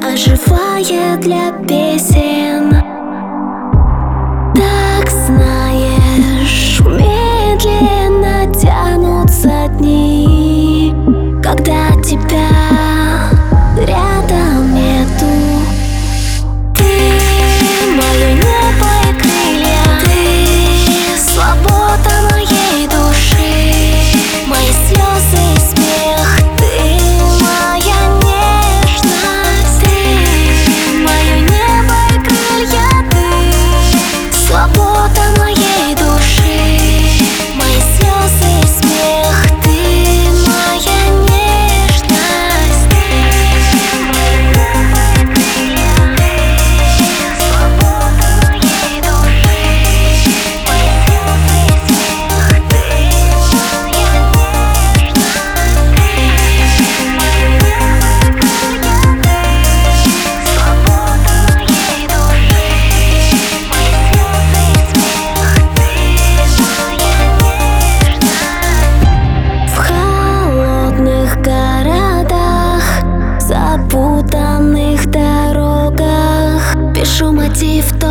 оживая для песен. Так знаешь, медленно тянутся дни, когда тебя рядом нету. Ты мое небо и крылья, ты свобода моей души, мои слезы и смех, ты моя нежность. Ты мое небо и крылья, ты свобода моей души, мои слезы и смех, ты моя нежность. Ты мое небо и крылья, ты свобода моей души, мои слезы и смех, ты моя нежность. Ты мое небо и крылья, ты свобода моей души, мои слезы и смех, ты моя нежность. В холодных городах, запутанных дорогах пишу мотив.